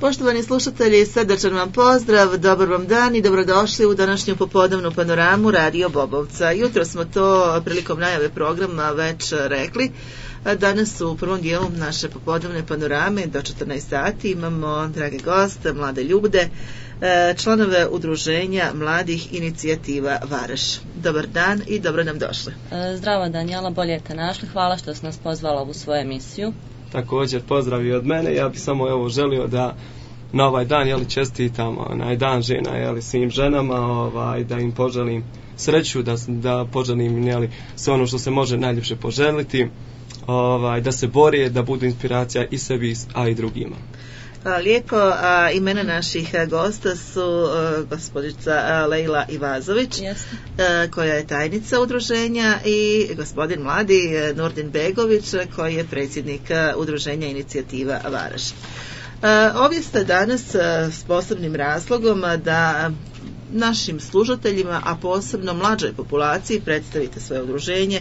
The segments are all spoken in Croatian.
Poštovani slušatelji, srdačan vam pozdrav, dobar vam dan i dobrodošli u današnju popodnevnu panoramu Radio Bobovca. Jutro smo to prilikom najave programa već rekli. Danas u prvom dijelu naše popodnevne panorame do 14 sati imamo drage goste, mlade ljude, članove udruženja mladih inicijativa Varaš. Dobar dan i dobro nam došli. Zdravo Danijela, bolje te našli. Hvala što si nas pozvala u svoju emisiju. Također pozdrav i od mene. Ja bih samo želio da na ovaj dan čestitam dan žena svim ženama, da im poželim sreću, da poželim sve ono što se može najljepše poželiti, da se bore, da budu inspiracija i sebi, a i drugima. Lijepo, imena naših gosta su gospođica Lejla Ivazović, koja je tajnica udruženja, i gospodin mladi Nurdin Begović, koji je predsjednik udruženja inicijativa Varaš. Ovdje ste danas s posebnim razlogom da našim slušateljima, a posebno mlađoj populaciji, predstavite svoje udruženje,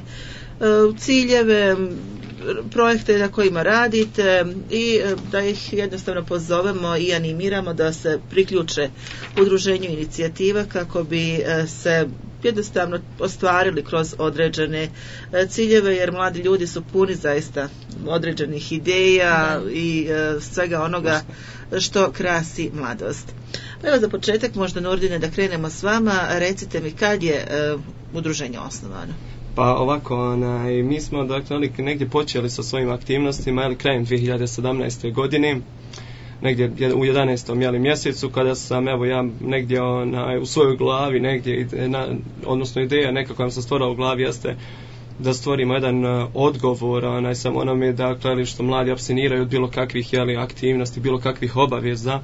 ciljeve, projekte na kojima radite i da ih jednostavno pozovemo i animiramo da se priključe udruženju inicijativa kako bi se jednostavno ostvarili kroz određene ciljeve, jer mladi ljudi su puni zaista određenih ideja i svega onoga što krasi mladost. Evo za početak možda, Nurdine, da krenemo s vama. Recite mi, kad je udruženje osnovano? Pa ovako, mi smo negdje počeli sa svojim aktivnostima krajem 2017. godine, negdje u 11. mjesecu, kada sam ja negdje u svojoj glavi odnosno ideja nekako vam se stvorila u glavi jeste da stvorimo jedan odgovor samo onome što mladi apstiniraju od bilo kakvih aktivnosti, bilo kakvih obaveza,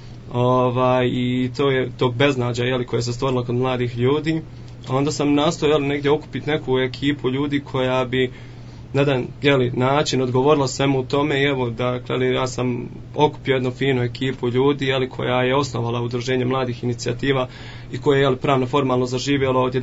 i to je tog beznađa koje se stvorilo kod mladih ljudi. Onda sam nastojao negdje okupiti neku ekipu ljudi koja bi na jedan način odgovorila svemu u tome, i evo ja sam okupio jednu finu ekipu ljudi koja je osnovala udruženje mladih inicijativa i koje je pravno formalno zaživjelo od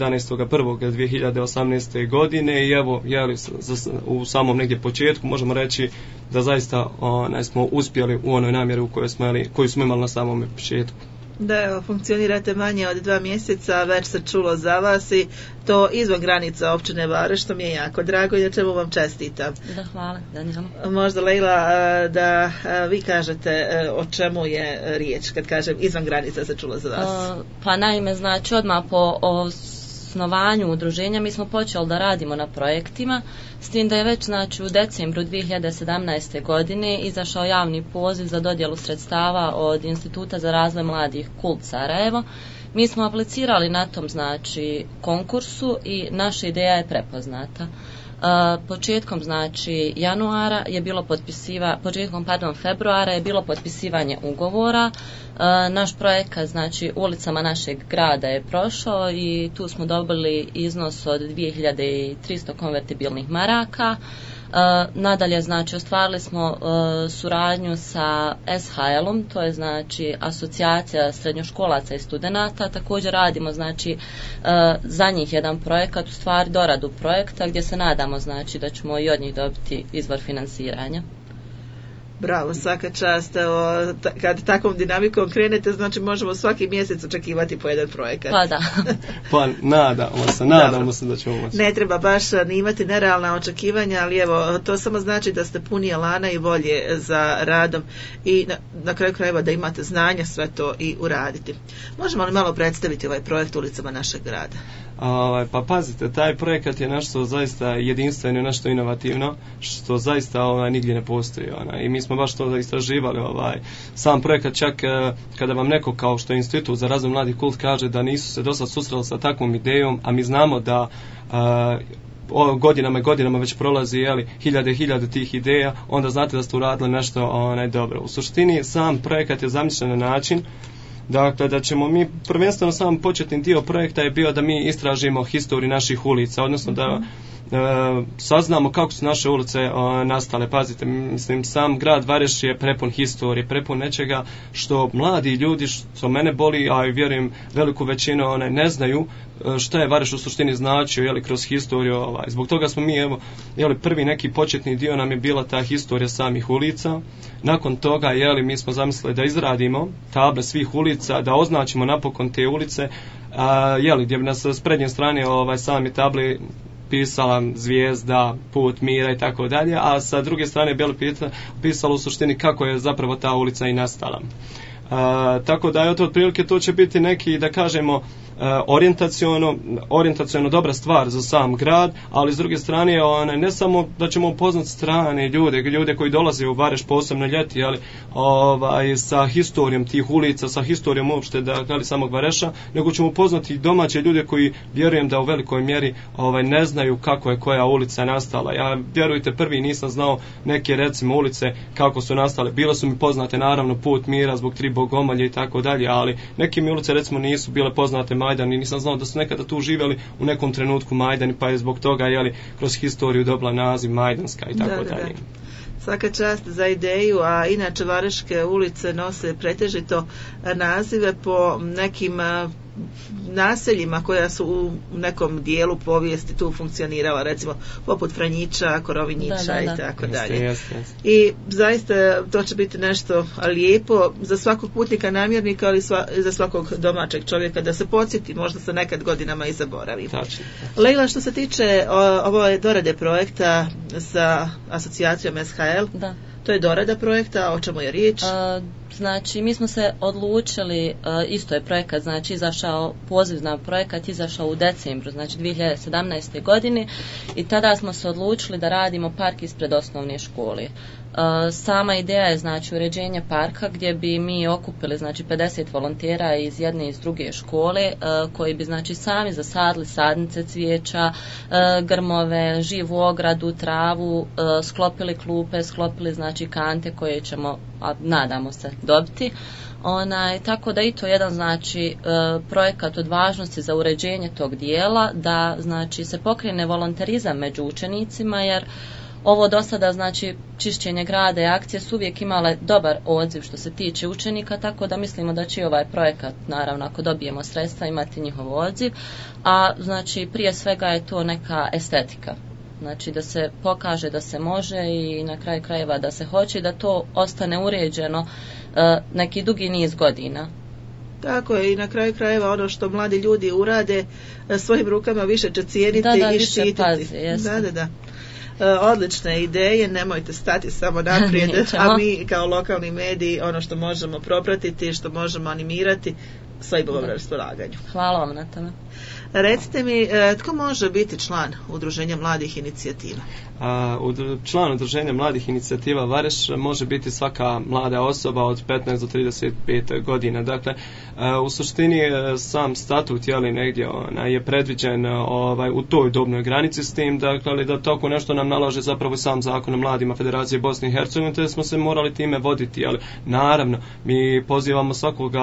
11.1.2018. godine, i evo u samom negdje početku možemo reći da zaista smo uspjeli u onoj namjeri koju smo imali na samom početku. Da, evo, funkcionirate manje od 2 mjeseca, već se čulo za vas i to izvan granica općine Varaš, što mi je jako drago i na čemu vam čestitam. Da, hvala, Danijela. Možda, Lejla, da vi kažete o čemu je riječ kad kažem izvan granica se čulo za vas. Pa naime, odmah po osnovanju udruženja mi smo počeli da radimo na projektima, s tim da je već u decembru 2017. godine izašao javni poziv za dodjelu sredstava od Instituta za razvoj mladih Kult Sarajevo. Mi smo aplicirali na tom konkursu i naša ideja je prepoznata. Početkom januara je bilo februara je bilo potpisivanje ugovora. Naš projekat ulicama našeg grada je prošao i tu smo dobili iznos od 2300 konvertibilnih maraka. Nadalje ostvarili smo suradnju sa SHL-om, to je asocijacija srednjoškolaca i studenata. Također radimo za njih jedan projekat, u stvari doradu projekta, gdje se nadamo da ćemo i od njih dobiti izvor financiranja. Bravo, svaka čast. Kad takvom dinamikom krenete, možemo svaki mjesec očekivati po jedan projekat. Pa da. Pa nadamo se da ćemo moći. Ne treba baš ni imati nerealna očekivanja, ali evo, to samo znači da ste puni elana i volje za radom i na kraju krajeva da imate znanja sve to i uraditi. Možemo li malo predstaviti ovaj projekt ulicama našeg grada? Pa pazite, taj projekat je nešto zaista jedinstveno, nešto inovativno, što zaista nigdje ne postoji. I mi smo baš to istraživali. Sam projekat, čak kada vam neko kao što je Institut za razvoj mladih Kult kaže da nisu se dosad susreli sa takvom idejom, a mi znamo da godinama i godinama već prolazi hiljade tih ideja, onda znate da ste uradili nešto dobro. U suštini sam projekat je zamišljen na način da ćemo mi, prvenstveno sam početni dio projekta je bio da mi istražimo historiju naših ulica, odnosno da saznamo kako su naše ulice nastale. Pazite, sam grad Vareš je prepun historije, prepun nečega što mladi ljudi, što mene boli, a i vjerujem veliku većinu ne znaju, šta je Vareš u suštini značio kroz historiju. Zbog toga smo mi prvi neki početni dio nam je bila ta historija samih ulica. Nakon toga mi smo zamislili da izradimo table svih ulica, da označimo napokon te ulice, gdje bi nas s prednje strane sami tabli pisala zvijezda, put mira i tako dalje, a sa druge strane bilo pisalo u suštini kako je zapravo ta ulica i nastala. Tako da otprilike to će biti neki, da kažemo, orijentaciono dobra stvar za sam grad, ali s druge strane ne samo da ćemo upoznati strane ljude koji dolaze u Vareš posebno ljeti, ali sa historijom tih ulica, sa historijom uopšte samog Vareša, nego ćemo upoznati domaće ljude koji vjerujem da u velikoj mjeri ne znaju kako je koja ulica nastala. Ja, vjerujte, prvi nisam znao neke recimo ulice kako su nastale. Bile su mi poznate naravno Put mira zbog 3 bogomolje i tako dalje, ali neke mi ulice recimo nisu bile poznate, Majdan, i nisam znao da su nekada tu živjeli u nekom trenutku Majdani, pa je zbog toga kroz historiju dobila naziv Majdanska i tako dalje. Svaka čast za ideju, a inače Vareške ulice nose pretežito nazive po nekim naseljima koja su u nekom dijelu povijesti tu funkcionirala, recimo poput Franjića, Korovinjića i tako dalje. I zaista to će biti nešto lijepo za svakog putnika namjernika, ali za svakog domaćeg čovjeka da se podsjeti, možda se nekad godinama i zaboravi. Lejla, što se tiče ove dorade projekta sa asocijacijom SHL, to je dorada projekta, o čemu je riječ? Znači, mi smo se odlučili, isto je projekat, znači poziv na projekat izašao u decembru, znači 2017. godine, i tada smo se odlučili da radimo park ispred osnovne škole. Sama ideja je znači uređenje parka gdje bi mi okupili znači 50 volontera iz jedne i iz druge škole koji bi znači sami zasadili sadnice cvijeća, grmove, živu ogradu, travu, sklopili klupe, sklopili znači kante koje ćemo, nadamo se, dobiti. Tako da i to jedan znači projekat od važnosti za uređenje tog dijela, da znači se pokrene volonterizam među učenicima, jer ovo do sada, znači, čišćenje grada i akcije su uvijek imale dobar odziv što se tiče učenika, tako da mislimo da će ovaj projekat, naravno, ako dobijemo sredstva, imati njihov odziv, a znači prije svega je to neka estetika. Znači da se pokaže da se može i na kraju krajeva da se hoće i da to ostane uređeno neki dugi niz godina. Tako je, i na kraju krajeva ono što mladi ljudi urade svojim rukama više će cijeniti i štititi. Da. Odlične ideje, nemojte stati samo naprijed, a mi kao lokalni mediji ono što možemo propratiti, što možemo animirati, svojim na raspolaganju. Hvala vam na tome. Recite mi, tko može biti član Udruženja mladih inicijativa? Član Udruženja mladih inicijativa Vareš može biti svaka mlada osoba od 15 do 35 godina. Dakle, u suštini sam statut negdje je predviđen u toj dobnoj granici, s tim dakle, da tako nešto nam nalaže zapravo sam zakon o mladima Federacije Bosne i Hercegovine, te smo se morali time voditi, ali naravno mi pozivamo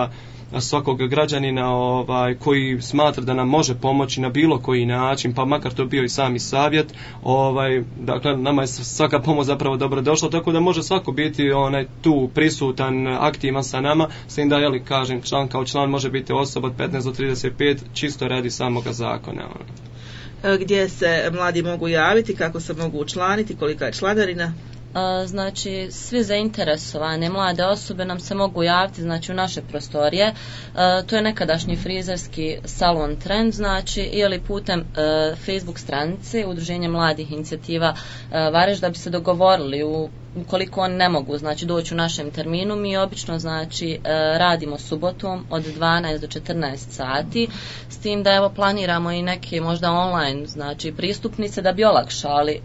svakog građanina koji smatra da nam može pomoći na bilo koji način, pa makar to bio i sami savjet, dakle nama je svaka pomoć zapravo dobro došla, tako da može svako biti tu prisutan, aktivan sa nama, s tim da kažem, član kao član može biti osoba od 15 do 35 čisto radi samoga zakona. Gdje se mladi mogu javiti, kako se mogu učlaniti, kolika je članarina? Znači, svi zainteresovane mlade osobe nam se mogu javiti znači u naše prostorije. To je nekadašnji frizerski salon Trend, znači, ili putem Facebook stranice Udruženja mladih inicijativa Vareš, da bi se dogovorili ukoliko oni ne mogu znači doći u našem terminu. Mi obično znači radimo subotom od 12 do 14 sati, s tim da planiramo i neke možda online znači pristupnice da bi olakšali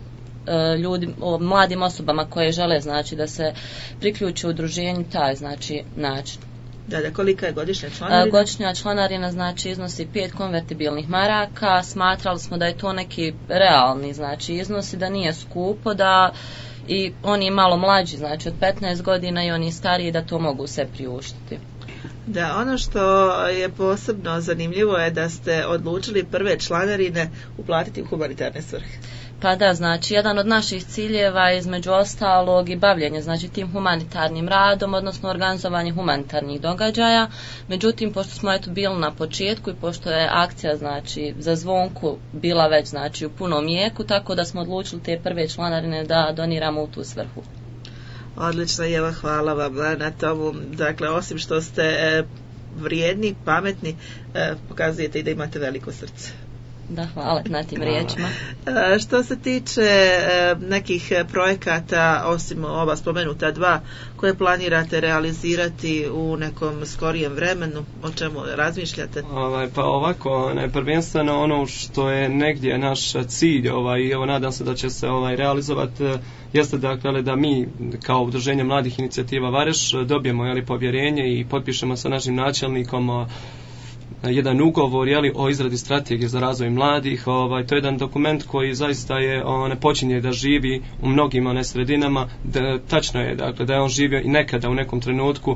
mladim osobama koje žele znači da se priključe u udruženju taj znači način. Da, kolika je godišnja članarina? Godišnja članarina znači iznosi 5 konvertibilnih maraka. Smatrali smo da je to neki realni znači iznos i da nije skupo, da i oni malo mlađi znači od 15 godina i oni stariji da to mogu se priuštiti. Da, ono što je posebno zanimljivo je da ste odlučili prve članarine uplatiti u humanitarne svrhe. Pa da, znači, jedan od naših ciljeva je između ostalog i bavljenje, znači, tim humanitarnim radom, odnosno organizovanje humanitarnih događaja. Međutim, pošto smo eto bili na početku i pošto je akcija, znači, za Zvonku bila već, znači, u punom jeku, tako da smo odlučili te prve članarine da doniramo u tu svrhu. Odlično, Jeva, hvala vam na tomu. Dakle, osim što ste vrijedni, pametni, pokazujete i da imate veliko srce. Da, hvala na tim riječima. Što se tiče nekih projekata, osim ova spomenuta dva, koje planirate realizirati u nekom skorijem vremenu, o čemu razmišljate? Pa ovako, prvenstveno ono što je negdje naš cilj, i evo nadam se da će se realizovati, jeste dakle da mi kao Udruženje mladih inicijativa Vareš dobijemo povjerenje i potpišemo sa našim načelnikom jedan ugovor o izradi strategije za razvoj mladih. To je jedan dokument koji zaista je počinje da živi u mnogim sredinama. Tačno je dakle da je on živio i nekada u nekom trenutku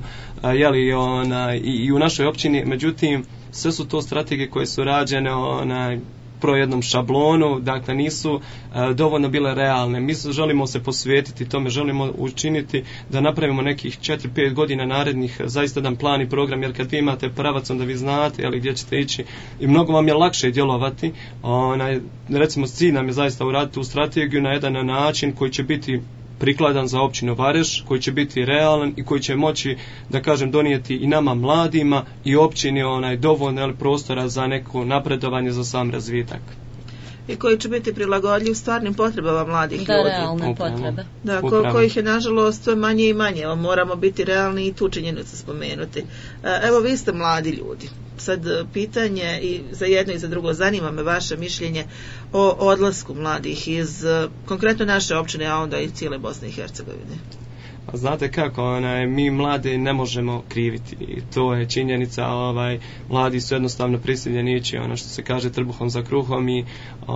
i u našoj općini, međutim sve su to strategije koje su rađene pro jednom šablonu, dakle nisu dovoljno bile realne. Mi želimo se posvetiti tome, želimo učiniti da napravimo nekih 4-5 godina narednih zaista jedan plan i program, jer kad vi imate pravac onda vi znate gdje ćete ići i mnogo vam je lakše djelovati. Recimo cilj nam je zaista uraditi tu strategiju na jedan način koji će biti prikladan za općinu Vareš, koji će biti realan i koji će moći, da kažem, donijeti i nama mladima i općini dovoljno prostora za neko napredovanje, za sam razvitak. I koji će biti prilagodljiv stvarnim potrebama mladih ljudi. Da, realne potrebe. Da, kojih je nažalost sve manje i manje. Moramo biti realni i tu činjenicu spomenuti. Evo, vi ste mladi ljudi. Sad pitanje i za jedno i za drugo, zanima me vaše mišljenje o odlasku mladih iz konkretno naše općine, a onda i cijele Bosne i Hercegovine. Znate kako, mi mlade ne možemo kriviti i to je činjenica, mladi su jednostavno prisiljeni ići, što se kaže, trbuhom za kruhom i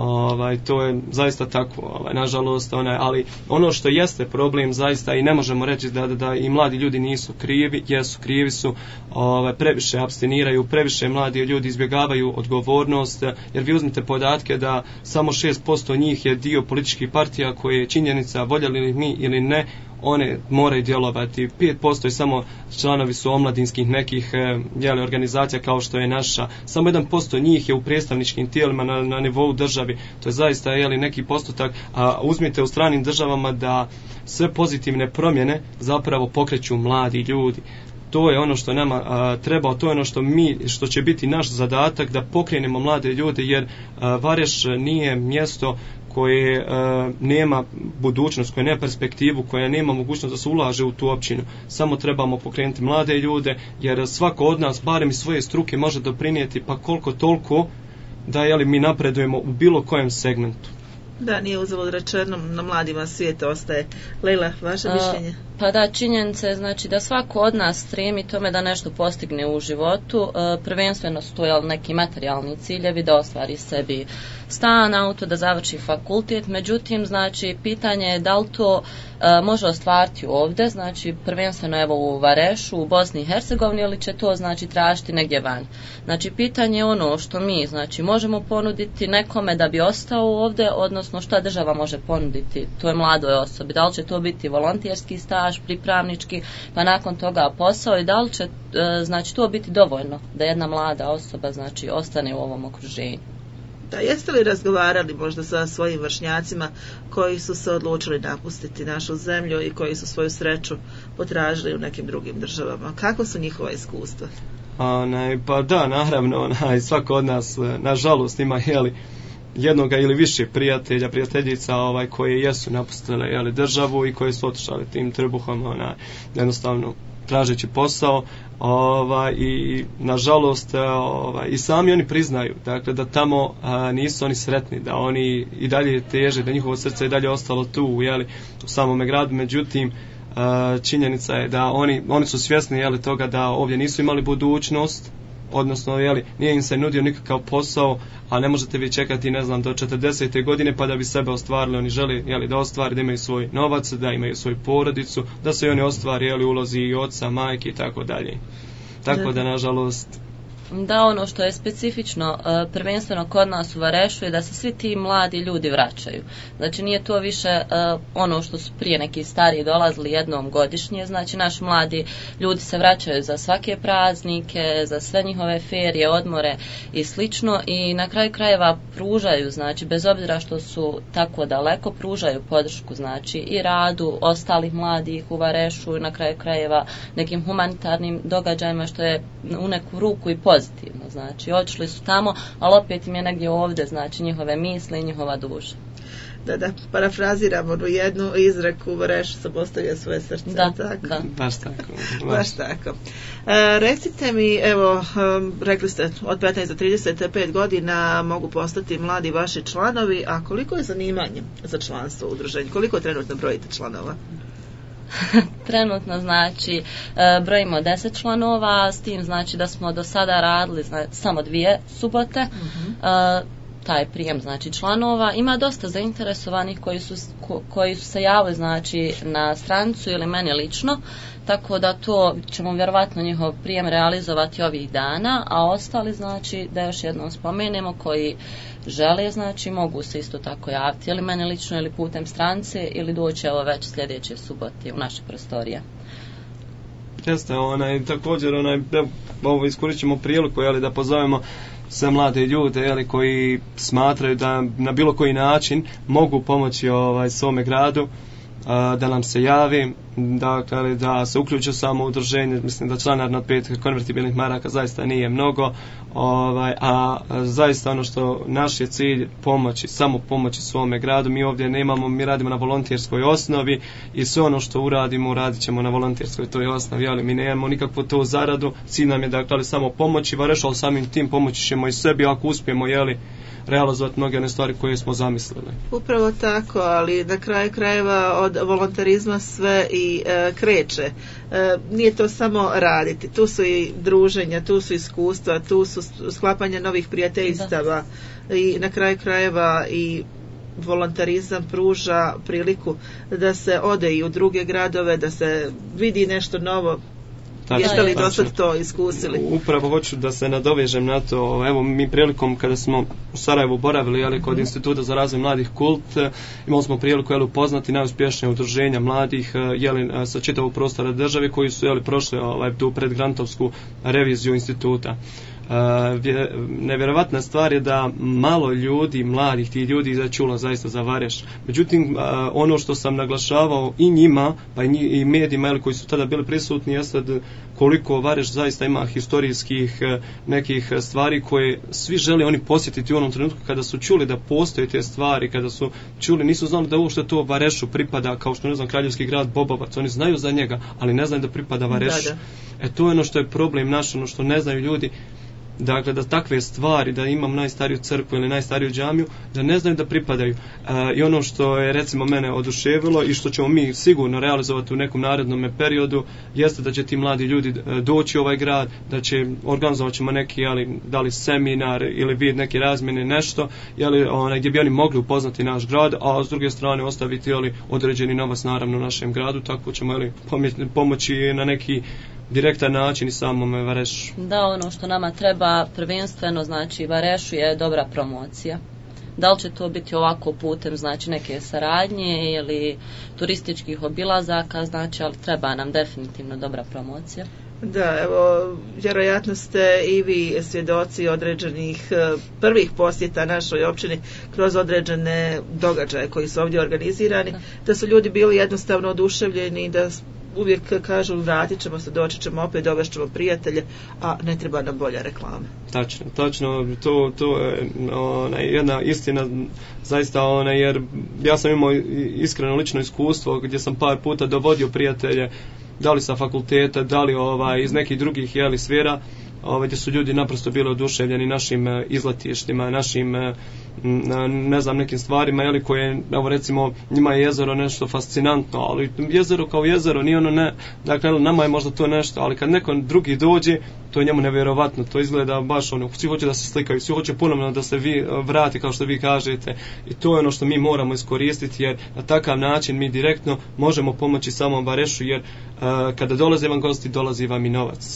to je zaista tako, nažalost, ali ono što jeste problem zaista i ne možemo reći da i mladi ljudi nisu krivi, jesu krivi su, previše abstiniraju, previše mladi ljudi izbjegavaju odgovornost, jer vi uzmite podatke da samo 6% njih je dio političkih partija koje je činjenica, voljeli li mi ili ne, one moraju djelovati. 5% je samo članovi su omladinskih nekih organizacija kao što je naša. Samo 1% njih je u predstavničkim tijelima na nivou državi. To je zaista neki postotak. A uzmite u stranim državama da sve pozitivne promjene zapravo pokreću mladi ljudi. To je ono što nama treba, to je ono što će biti naš zadatak, da pokrenemo mlade ljude, jer Vareš nije mjesto koje nema budućnost, koje nema perspektivu, koja nema mogućnost da se ulaže u tu općinu. Samo trebamo pokrenuti mlade ljude, jer svako od nas, barem iz svoje struke, može doprinijeti pa koliko toliko da mi napredujemo u bilo kojem segmentu. Da, nije uzalud rečeno, na mladima svijeta ostaje. Lejla, vaše mišljenje? Pa da, činjenica je znači da svako od nas stremi tome da nešto postigne u životu, prvenstveno su to neki materijalni ciljevi, da ostvari sebi stan, auto, da završi fakultet, međutim, znači, pitanje je da li to može ostvariti ovdje, znači, prvenstveno evo u Varešu, u Bosni i Hercegovini, ili će to, znači, tražiti negdje van. Znači, pitanje je ono što mi, znači, možemo ponuditi nekome da bi ostao ovdje, odnosno šta država može ponuditi toj mladoj osobi, da li će to biti volonterski staž, pripravnički, pa nakon toga posao, i da li će, znači, to biti dovoljno da jedna mlada osoba, znači, ostane u ovom okruženju. Da, jeste li razgovarali možda sa svojim vršnjacima koji su se odlučili napustiti našu zemlju i koji su svoju sreću potražili u nekim drugim državama? Kako su njihova iskustva? Pa da, naravno, svako od nas, nažalost, ima jednoga ili više prijateljica koje jesu napustile državu i koje su otišle tim trbuhom, jednostavno tražeći posao, i nažalost i sami oni priznaju, dakle, da tamo nisu oni sretni, da oni i dalje teže, da njihovo srce i dalje ostalo tu u samome gradu, međutim činjenica je da oni su svjesni toga da ovdje nisu imali budućnost, odnosno nije im se nudio nikakav posao, a ne možete vi čekati, ne znam, do 40. godine pa da bi sebe ostvarili. Oni žele da ostvari, da imaju svoj novac, da imaju svoju porodicu, da se oni ostvari ulozi i oca, majke i tako dalje. Tako da, nažalost, Da, ono što je specifično prvenstveno kod nas u Varešu je da se svi ti mladi ljudi vraćaju. Znači nije to više ono što su prije neki stariji dolazili jednom godišnje, znači naši mladi ljudi se vraćaju za svake praznike, za sve njihove ferije, odmore i slično i na kraju krajeva pružaju, znači bez obzira što su tako daleko, pružaju podršku znači i radu ostalih mladih u Varešu i na kraju krajeva nekim humanitarnim događajima što je u neku ruku i pozitivno, znači otišli su tamo, ali opet im je negdje ovdje, znači njihove misli i njihova duša. Da, parafraziramo onu jednu izreku, u Varešu sam ostavio svoje srce. Da, tako? Da. Baš tako. Recite mi, evo, rekli ste od 15 do 35 godina mogu postati mladi vaši članovi, a koliko je zanimanje za članstvo u udruženju? Koliko trenutno brojite članova? Trenutno znači brojimo 10 članova, s tim znači da smo do sada radili samo 2 subote. Taj prijem znači članova, ima dosta zainteresovanih koji su se javili znači na stranicu ili meni lično, tako da to ćemo vjerovatno njihov prijem realizovati ovih dana, a ostali znači da još jednom spomenemo koji žele znači mogu se isto tako javiti ili meni lično ili putem stranice ili doći evo već sljedeće subote u naše prostorije. Jeste, također ovo iskoristit ćemo priliku da pozovemo sve mlade ljude koji smatraju da na bilo koji način mogu pomoći svome gradu, da nam se javi, dakle, da se uključe samo u udruženje. Mislim da članarina od 5 konvertibilnih maraka zaista nije mnogo, a zaista ono što naš je cilj samo pomoći svome gradu. Mi ovdje mi radimo na volonterskoj osnovi i sve ono što uradit ćemo na volonterskoj toj osnovi, mi nemamo nikakvu tu zaradu, cilj nam je dakle samo pomoći Varešu, ali samim tim pomoći ćemo i sebi ako uspijemo realizovati mnoge one stvari koje smo zamislili. Upravo tako, ali na kraju krajeva od volontarizma sve i kreće. Nije to samo raditi, tu su i druženja, tu su iskustva, tu su sklapanje novih prijateljstava i na kraju krajeva i volontarizam pruža priliku da se ode i u druge gradove, da se vidi nešto novo. Jeste li do sad to iskusili? Upravo hoću da se nadovežem na to. Evo mi prilikom kada smo u Sarajevu boravili kod Instituta za razvoj mladih Kult, imali smo priliku upoznati najuspješnije udruženja mladih sa čitavog prostora države koji su prošli tu predgrantovsku reviziju instituta. Nevjerovatna stvar je da malo ljudi, mladih tih ljudi čulo zaista za Vareš. Međutim, ono što sam naglašavao i njima, pa i medijima koji su tada bili prisutni, jeste koliko Vareš zaista ima historijskih nekih stvari koje svi žele oni posjetiti u onom trenutku kada su čuli da postoje te stvari, kada su čuli, nisu znali da uopšte to Varešu pripada, kao što kraljevski grad Bobovac, oni znaju za njega, ali ne znaju da pripada Varešu. To je ono što je problem naš, ono što ne znaju ljudi. Dakle, da takve stvari, da imam najstariju crkvu ili najstariju džamiju, da ne znaju da pripadaju. I ono što je recimo mene oduševilo i što ćemo mi sigurno realizovati u nekom narednom periodu, jeste da će ti mladi ljudi doći u ovaj grad, da će organizovat ćemo neki da li seminar ili vid neke razmjene, nešto gdje bi oni mogli upoznati naš grad, a s druge strane ostaviti određeni novac naravno našem gradu, tako ćemo pomoći na neki direktan način i samom Varešu. Da, ono što nama treba prvenstveno, znači Varešu je dobra promocija. Da li će to biti ovako putem, znači neke saradnje ili turističkih obilazaka, znači, ali treba nam definitivno dobra promocija. Da, evo, vjerojatno ste i vi svjedoci određenih prvih posjeta našoj općini kroz određene događaje koji su ovdje organizirani, da su ljudi bili jednostavno oduševljeni, da uvijek kažu vratit ćemo se, doći ćemo opet, dovešćemo prijatelje, a ne treba nam bolja reklama. Točno, to je jedna istina zaista, jer ja sam imao iskreno lično iskustvo gdje sam par puta dovodio prijatelje, da li sa fakulteta, da li iz nekih drugih sfera, gdje su ljudi naprosto bili oduševljeni našim izletištima, našim ne znam nekim stvarima koje, evo recimo njima je jezero nešto fascinantno, ali jezero kao jezero nije dakle nama je možda to nešto, ali kad neko drugi dođe to je njemu nevjerovatno, to izgleda baš svi hoće da se slikaju, svi hoće ponovno da se vi vrati kao što vi kažete, i to je ono što mi moramo iskoristiti, jer na takav način mi direktno možemo pomoći samom Varešu, jer kada dolaze vam gosti, dolazi vam i novac.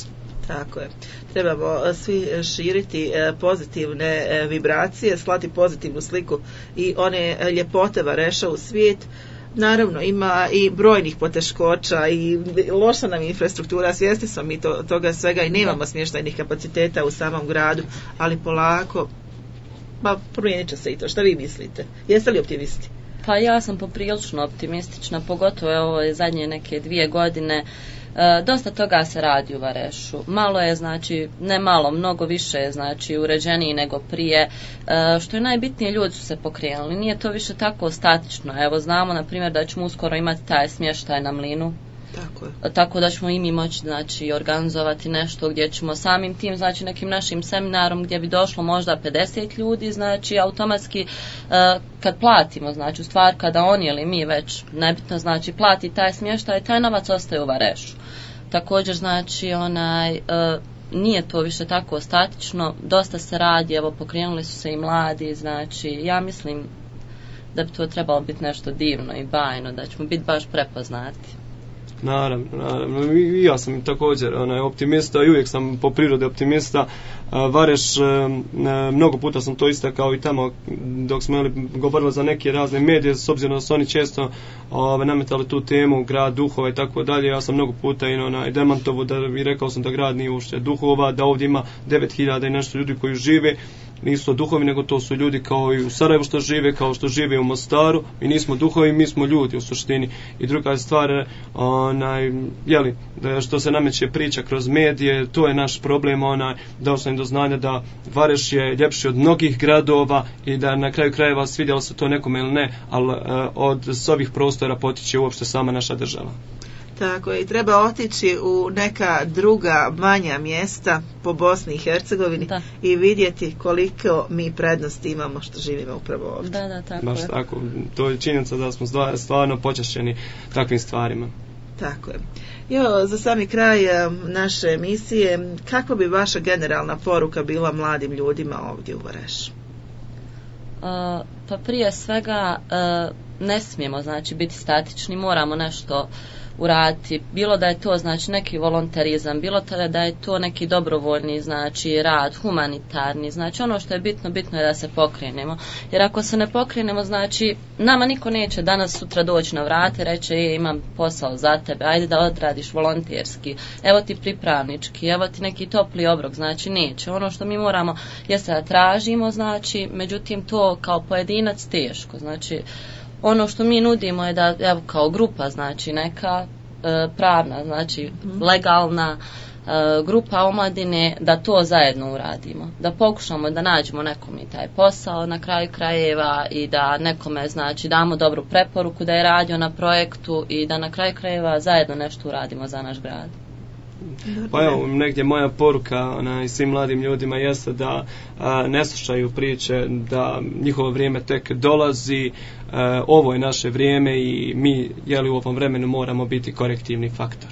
Tako je. Trebamo svi širiti pozitivne vibracije, slati pozitivnu sliku i one ljepote Vareša u svijet. Naravno, ima i brojnih poteškoća i loša nam infrastruktura, svjesni smo mi toga svega i nemamo smještajnih kapaciteta u samom gradu, ali polako, promijenit će se i to. Šta vi mislite? Jeste li optimisti? Pa ja sam poprilično optimistična, pogotovo ove zadnje neke 2 godine. Dosta toga se radi u Varešu. Malo je, znači, ne malo, mnogo više je, znači, uređeniji nego prije. Što je najbitnije, ljudi su se pokrenuli. Nije to više tako statično. Evo, znamo, na primjer, da ćemo uskoro imati taj smještaj na Mlinu. Tako da ćemo i mi moći, znači, organizovati nešto gdje ćemo samim tim, znači, nekim našim seminarom gdje bi došlo možda 50 ljudi, znači, automatski kad platimo, znači, u stvar kada oni ili mi već, nebitno, znači, plati taj smještaj, taj novac ostaje u Varešu. Također, znači, nije to više tako statično, dosta se radi, evo, pokrenuli su se i mladi, znači, ja mislim da bi to trebalo biti nešto divno i bajno, da ćemo biti baš prepoznati. Naravno. I ja sam također optimista i uvijek sam po prirodi optimista. Vareš, mnogo puta sam to istakao i tamo dok smo govorili za neke razne medije, s obzirom da su oni često nametali tu temu grad duhova i tako dalje. Ja sam mnogo puta i demantovo i rekao sam da grad nije uopšte duhova, da ovdje ima 9000 i nešto ljudi koji žive. Nisu to duhovi, nego to su ljudi kao i u Sarajevu što žive, kao što žive u Mostaru. Mi nismo duhovi, mi smo ljudi u suštini. I druga stvar, što se nameće priča kroz medije, to je naš problem, dao sam im do znanja da Vareš je ljepši od mnogih gradova i da na kraju krajeva svidjelo se to nekome ili ne, ali s ovih prostora potiče uopšte sama naša država. Tako je, i treba otići u neka druga manja mjesta po Bosni i Hercegovini i vidjeti koliko mi prednosti imamo što živimo upravo ovdje. Da, tako baš je. Tako, to je činjenica da smo stvarno počašćeni takvim stvarima. Tako je. Jo, za sami kraj naše emisije, kakva bi vaša generalna poruka bila mladim ljudima ovdje u Varešu? Pa prije svega ne smijemo, znači, biti statični, moramo nešto uraditi, bilo da je to, znači, neki volonterizam, bilo da je to neki dobrovoljni, znači, rad, humanitarni, znači, ono što je bitno je da se pokrenemo, jer ako se ne pokrenemo, znači, nama niko neće danas sutra doći na vrate, reći, imam posao za tebe, ajde da odradiš volonterski, evo ti pripravnički, evo ti neki topli obrok, znači, neće. Ono što mi moramo jeste da tražimo, znači, međutim, to kao pojedinac teško, znači, ono što mi nudimo je da, evo, kao grupa, znači, neka pravna, znači, legalna grupa omladine, da to zajedno uradimo, da pokušamo da nađemo nekom i taj posao na kraju krajeva i da nekome, znači, damo dobru preporuku da je radio na projektu i da na kraju krajeva zajedno nešto uradimo za naš grad. Pa evo, negdje moja poruka svim mladim ljudima jeste da ne slušaju priče da njihovo vrijeme tek dolazi, ovo je naše vrijeme i mi u ovom vremenu moramo biti korektivni faktor.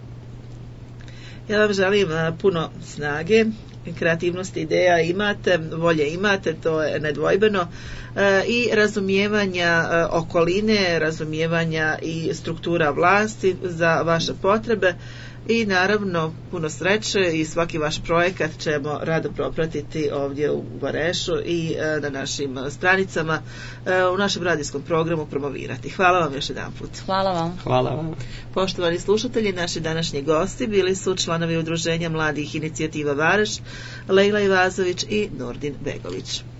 Ja vam želim puno snage, kreativnosti, ideja imate, volje imate, to je nedvojbeno, i razumijevanja okoline, razumijevanja i struktura vlasti za vaše potrebe. I naravno puno sreće i svaki vaš projekat ćemo rado propratiti ovdje u Varešu i na našim stranicama u našem radijskom programu promovirati. Hvala vam još jedan put. Hvala vam. Poštovani slušatelji, naši današnji gosti bili su članovi Udruženja mladih inicijativa Vareš, Lejla Ivazović i Nurdin Begović.